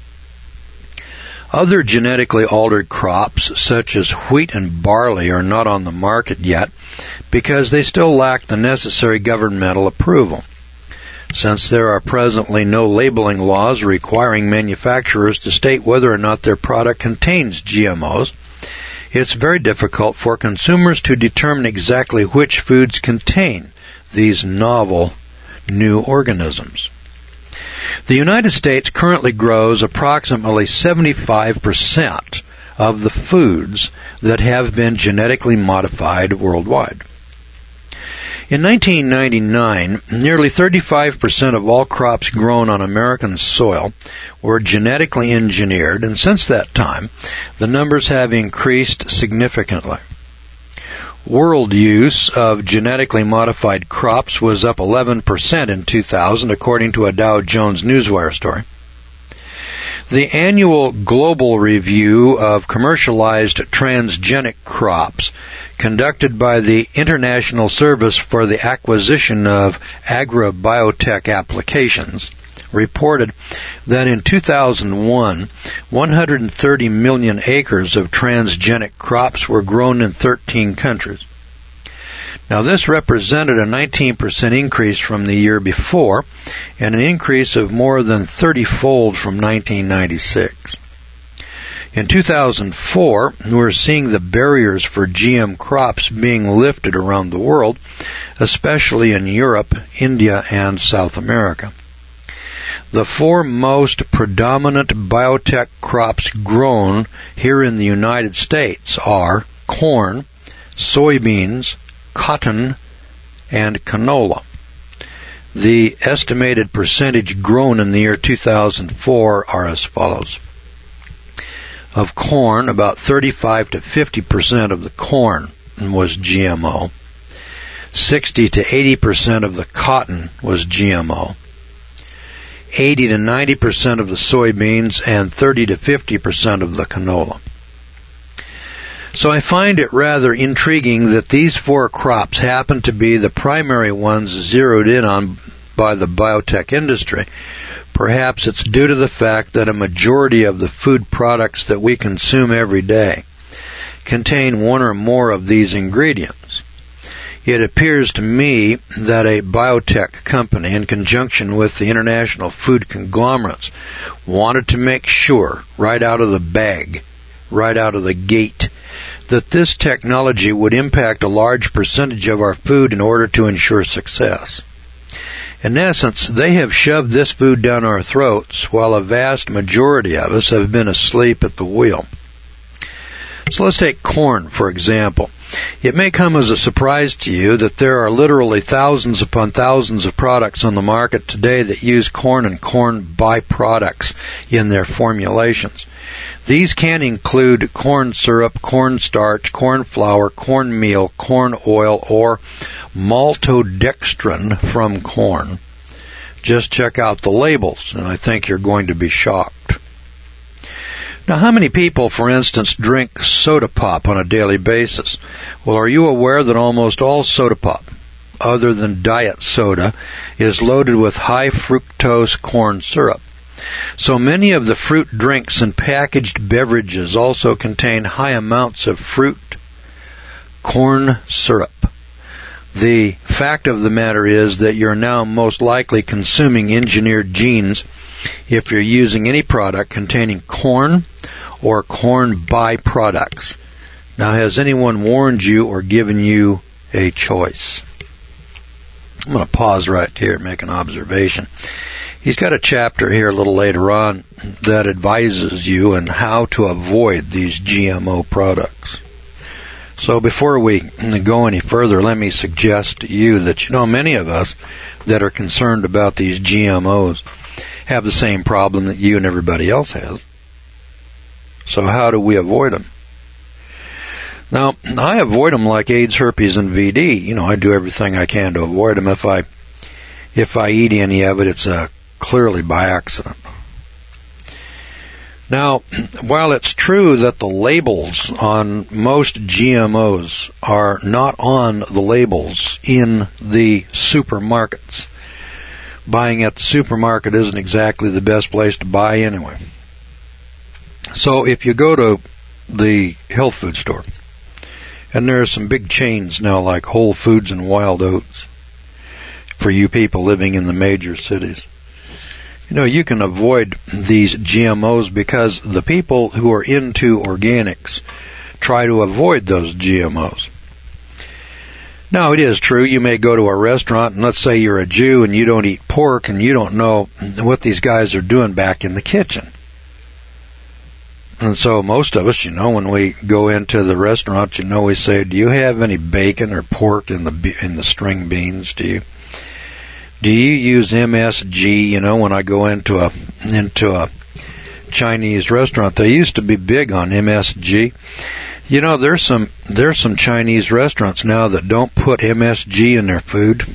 Other genetically altered crops, such as wheat and barley, are not on the market yet because they still lack the necessary governmental approval. Since there are presently no labeling laws requiring manufacturers to state whether or not their product contains G M Os, it's very difficult for consumers to determine exactly which foods contain these novel new organisms. The United States currently grows approximately seventy-five percent of the foods that have been genetically modified worldwide. In nineteen ninety-nine, nearly thirty-five percent of all crops grown on American soil were genetically engineered, and since that time, the numbers have increased significantly. World use of genetically modified crops was up eleven percent in two thousand, according to a Dow Jones Newswire story. The annual global review of commercialized transgenic crops, conducted by the International Service for the Acquisition of Agrobiotech Applications, reported that in two thousand one, one hundred thirty million acres of transgenic crops were grown in thirteen countries. Now, this represented a nineteen percent increase from the year before and an increase of more than thirty-fold from nineteen ninety-six. In two thousand four, we're seeing the barriers for G M crops being lifted around the world, especially in Europe, India, and South America. The four most predominant biotech crops grown here in the United States are corn, soybeans, cotton, and canola. The estimated percentage grown in the year two thousand four are as follows. Of corn, about thirty-five to fifty percent of the corn was G M O. sixty to eighty percent of the cotton was G M O. eighty to ninety percent of the soybeans, and thirty to fifty percent of the canola. So I find it rather intriguing that these four crops happen to be the primary ones zeroed in on by the biotech industry. Perhaps it's due to the fact that a majority of the food products that we consume every day contain one or more of these ingredients. It appears to me that a biotech company, in conjunction with the international food conglomerates, wanted to make sure, right out of the bag, right out of the gate, that this technology would impact a large percentage of our food in order to ensure success. In essence, they have shoved this food down our throats while a vast majority of us have been asleep at the wheel. So let's take corn, for example. It may come as a surprise to you that there are literally thousands upon thousands of products on the market today that use corn and corn byproducts in their formulations. These can include corn syrup, cornstarch, corn flour, cornmeal, corn oil, or maltodextrin from corn. Just check out the labels, and I think you're going to be shocked. Now, how many people, for instance, drink soda pop on a daily basis? Well, are you aware that almost all soda pop, other than diet soda, is loaded with high fructose corn syrup? So many of the fruit drinks and packaged beverages also contain high amounts of fruit corn syrup. The fact of the matter is that you're now most likely consuming engineered genes if you're using any product containing corn or corn byproducts. Now, has anyone warned you or given you a choice? I'm going to pause right here and make an observation. He's got a chapter here a little later on that advises you on how to avoid these G M O products. So before we go any further, let me suggest to you that, you know, many of us that are concerned about these G M Os have the same problem that you and everybody else has. So how do we avoid them? Now, I avoid them like AIDS, herpes, and V D. You know, I do everything I can to avoid them. If I, if I eat any of it, it's uh, clearly by accident. Now, while it's true that the labels on most G M Os are not on the labels in the supermarkets, buying at the supermarket isn't exactly the best place to buy anyway. So if you go to the health food store, and there are some big chains now like Whole Foods and Wild Oats for you people living in the major cities, you know, you can avoid these G M Os because the people who are into organics try to avoid those G M Os. Now, it is true, you may go to a restaurant, and let's say you're a Jew and you don't eat pork, and you don't know what these guys are doing back in the kitchen. And so most of us, you know, when we go into the restaurant, you know, we say, do you have any bacon or pork in the in the string beans? Do you do you use M S G? You know, when I go into a into a Chinese restaurant, they used to be big on M S G. You know, there's some there's some Chinese restaurants now that don't put M S G in their food.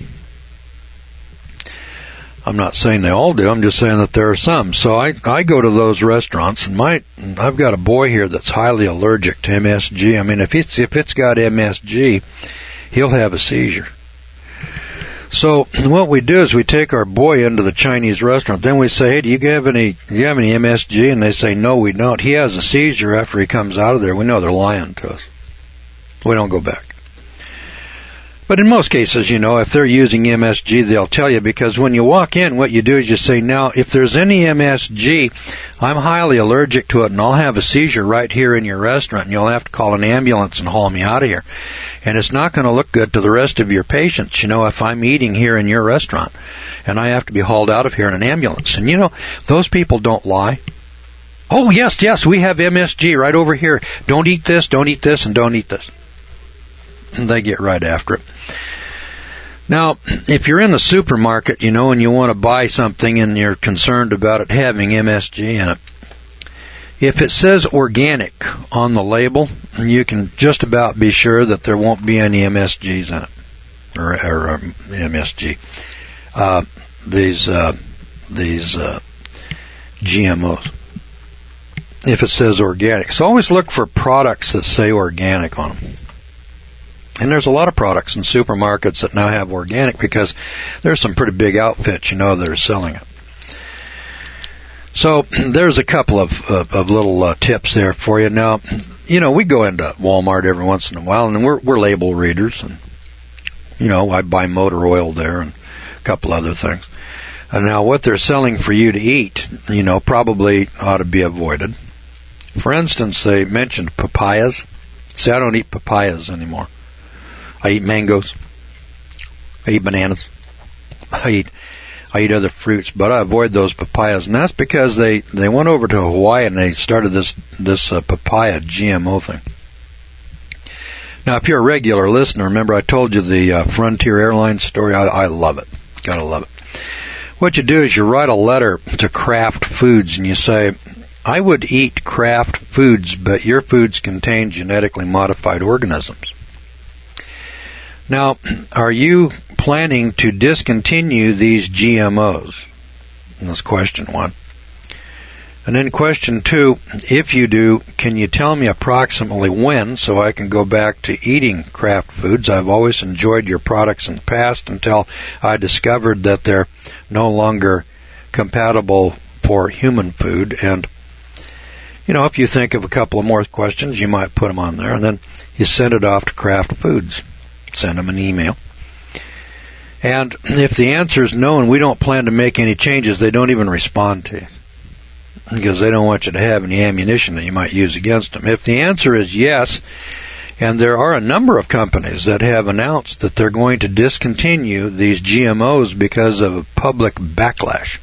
I'm not saying they all do. I'm just saying that there are some. So I, I go to those restaurants, and my I've got a boy here that's highly allergic to M S G. I mean, if it's if it's got M S G, he'll have a seizure. So what we do is we take our boy into the Chinese restaurant. Then we say, hey, do you have any do you have any M S G? And they say, no, we don't. He has a seizure after he comes out of there. We know they're lying to us. We don't go back. But in most cases, you know, if they're using M S G, they'll tell you, because when you walk in, what you do is you say, now, if there's any M S G, I'm highly allergic to it, and I'll have a seizure right here in your restaurant, and you'll have to call an ambulance and haul me out of here. And it's not going to look good to the rest of your patients, you know, if I'm eating here in your restaurant, and I have to be hauled out of here in an ambulance. And, you know, those people don't lie. Oh, yes, yes, we have M S G right over here. Don't eat this, don't eat this, and don't eat this. And they get right after it. Now, if you're in the supermarket, you know, and you want to buy something and you're concerned about it having M S G in it, if it says organic on the label, you can just about be sure that there won't be any M S Gs in it, or, or um, M S G. Uh, these uh, these uh, G M Os. If it says organic, so always look for products that say organic on them. And there's a lot of products in supermarkets that now have organic, because there's some pretty big outfits, you know, that are selling it. So there's a couple of, of, of little uh, tips there for you. Now, you know, we go into Walmart every once in a while, and we're, we're label readers. And, you know, I buy motor oil there and a couple other things. And now what they're selling for you to eat, you know, probably ought to be avoided. For instance, they mentioned papayas. See, I don't eat papayas anymore. I eat mangoes. I eat bananas. I eat I eat other fruits, but I avoid those papayas, and that's because they, they went over to Hawaii and they started this this uh, papaya G M O thing. Now, if you're a regular listener, remember I told you the uh, Frontier Airlines story. I, I love it. Gotta love it. What you do is you write a letter to Kraft Foods and you say, I would eat Kraft Foods, but your foods contain genetically modified organisms. Now, are you planning to discontinue these G M Os? And that's question one. And then question two, if you do, can you tell me approximately when, so I can go back to eating Kraft Foods? I've always enjoyed your products in the past until I discovered that they're no longer compatible for human food. And, you know, if you think of a couple of more questions, you might put them on there, and then you send it off to Kraft Foods. Send them an email. And if the answer is no and we don't plan to make any changes, they don't even respond to you, because they don't want you to have any ammunition that you might use against them. If the answer is yes, and there are a number of companies that have announced that they're going to discontinue these G M Os because of public backlash.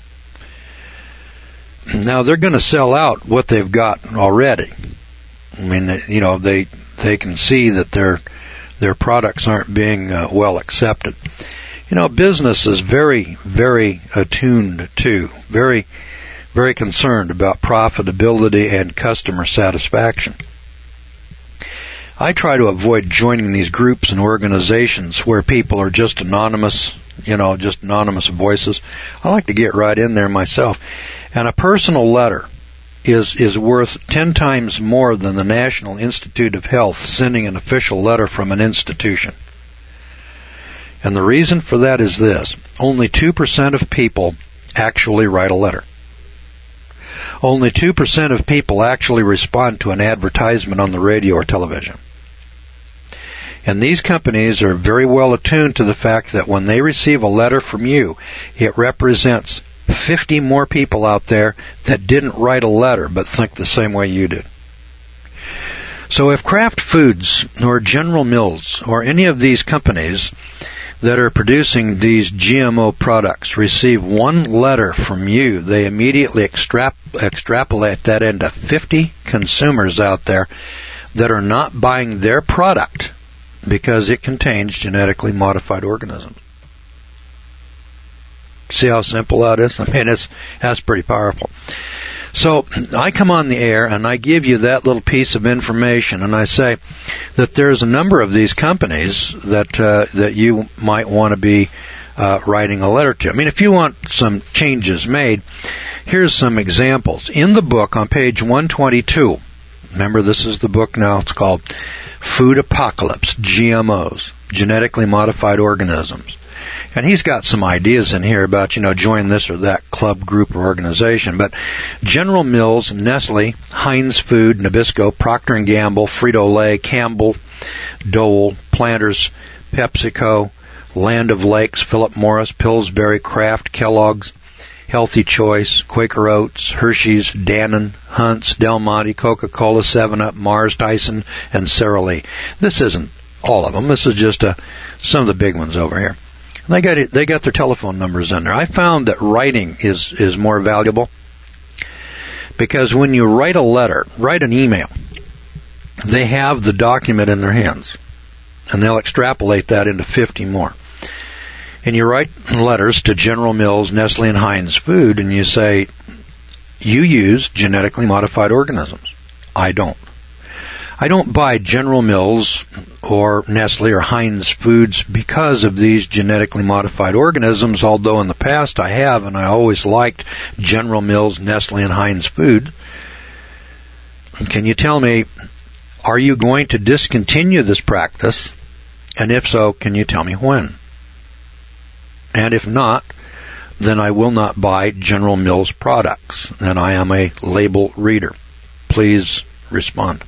Now, they're going to sell out what they've got already. I mean, you know, they they can see that they're their products aren't being uh, well accepted. You know, business is very, very attuned to, very, very concerned about profitability and customer satisfaction. I try to avoid joining these groups and organizations where people are just anonymous, you know, just anonymous voices. I like to get right in there myself. And a personal letter is, is worth ten times more than the National Institute of Health sending an official letter from an institution. And the reason for that is this. Only two percent of people actually write a letter. Only two percent of people actually respond to an advertisement on the radio or television. And these companies are very well attuned to the fact that when they receive a letter from you, it represents fifty more people out there that didn't write a letter but think the same way you did. So if Kraft Foods or General Mills or any of these companies that are producing these G M O products receive one letter from you, they immediately extrap- extrapolate that into fifty consumers out there that are not buying their product because it contains genetically modified organisms. See how simple that is? I mean, it's that's pretty powerful. So I come on the air and I give you that little piece of information, and I say that there's a number of these companies that uh, that you might want to be uh, writing a letter to. I mean, if you want some changes made, here's some examples. In the book on page one twenty-two, remember this is the book now, it's called Food Apocalypse, G M Os, Genetically Modified Organisms. And he's got some ideas in here about, you know, join this or that club, group, or organization. But General Mills, Nestle, Heinz Food, Nabisco, Procter and Gamble, Frito-Lay, Campbell, Dole, Planters, PepsiCo, Land O'Lakes, Philip Morris, Pillsbury, Kraft, Kellogg's, Healthy Choice, Quaker Oats, Hershey's, Dannon, Hunt's, Del Monte, Coca-Cola, seven up, Mars, Tyson, and Sara Lee. This isn't all of them. This is just uh, some of the big ones over here. They got it, they got their telephone numbers in there. I found that writing is, is more valuable because when you write a letter, write an email, they have the document in their hands, and they'll extrapolate that into fifty more. And you write letters to General Mills, Nestle, and Heinz Food, and you say, you use genetically modified organisms. I don't. I don't buy General Mills or Nestle or Heinz Foods because of these genetically modified organisms, although in the past I have, and I always liked General Mills, Nestle, and Heinz Food. Can you tell me, are you going to discontinue this practice? And if so, can you tell me when? And if not, then I will not buy General Mills products, and I am a label reader. Please respond.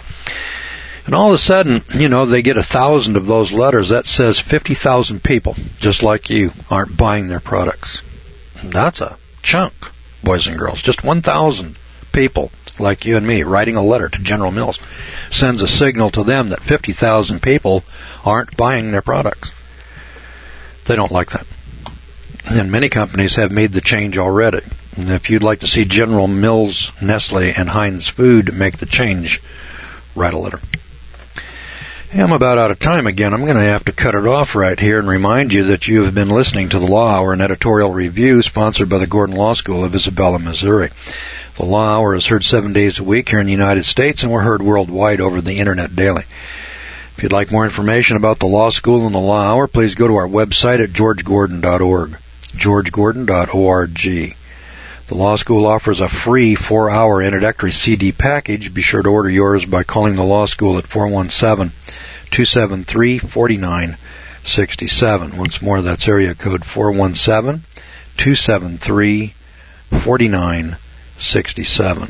And all of a sudden, you know, they get a thousand of those letters. That says fifty thousand people, just like you, aren't buying their products. That's a chunk, boys and girls. Just one thousand people, like you and me, writing a letter to General Mills sends a signal to them that fifty thousand people aren't buying their products. They don't like that. And many companies have made the change already. And if you'd like to see General Mills, Nestle, and Heinz Food make the change, write a letter. Hey, I'm about out of time again. I'm going to have to cut it off right here and remind you that you have been listening to the Law Hour, an editorial review sponsored by the Gordon Law School of Isabella, Missouri. The Law Hour is heard seven days a week here in the United States, and we're heard worldwide over the Internet daily. If you'd like more information about the Law School and the Law Hour, please go to our website at george gordon dot org, george gordon dot org. The Law School offers a free four-hour introductory C D package. Be sure to order yours by calling the Law School at four one seven, two seven three, four nine six seven. Once more, that's area code four one seven, two seven three, four nine six seven.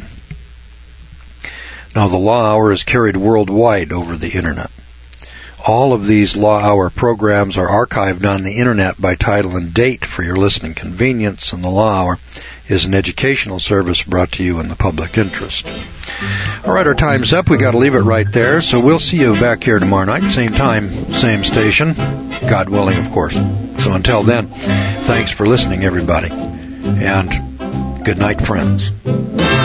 Now, the Law Hour is carried worldwide over the Internet. All of these Law Hour programs are archived on the Internet by title and date for your listening convenience, and the Law Hour is an educational service brought to you in the public interest. All right, our time's up. We got to leave it right there, so we'll see you back here tomorrow night, same time, same station, God willing, of course. So until then, thanks for listening, everybody, and good night, friends.